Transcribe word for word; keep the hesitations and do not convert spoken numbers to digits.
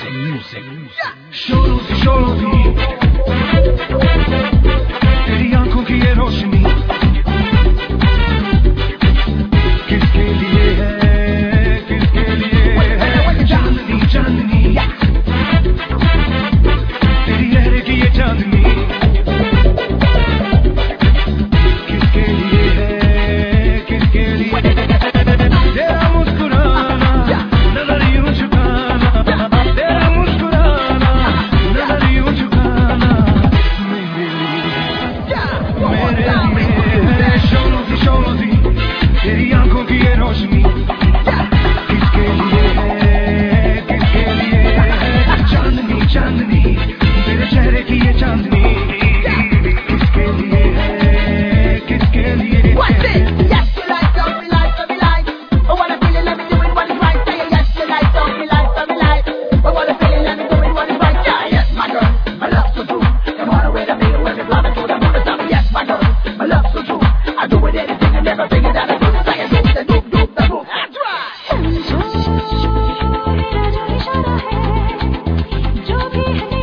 music. शोरों से शोरों भी तेरी आंखों की ये रोशनी किसके लिए है, किसके लिए है? चांदनी चांदनी तेरी लहर की ये चांदनी किसके लिए है, किसके लिए? तेरा मुस्कुराना नजर यूं झुकाना, तेरा मुस्कुराना नजर यूं झुकाना मेरे लिए, मेरे लिए शोरों सी शोरों सी तेरी आंखों की ये रोशनी किसके लिए है, किसके लिए है? चांदनी चांदनी तेरे चेहरे की ये चांदनी किसके लिए है, किसके लिए? What's it? Yes, you like, don't be like, don't be like. I wanna feel it, let me do it, what is right. Say yes, you like, don't be like, don't be like. I wanna feel it, let me do it, what is right. Yeah, yes, my girl, my love so true. Come on away to me, when we fly to the moon and stop. Yes, my girl, my love so true. I do it anything and everything that I do. Say it, do the do, do the move. That's right. समझो मेरा जो इशारा है, जो भी है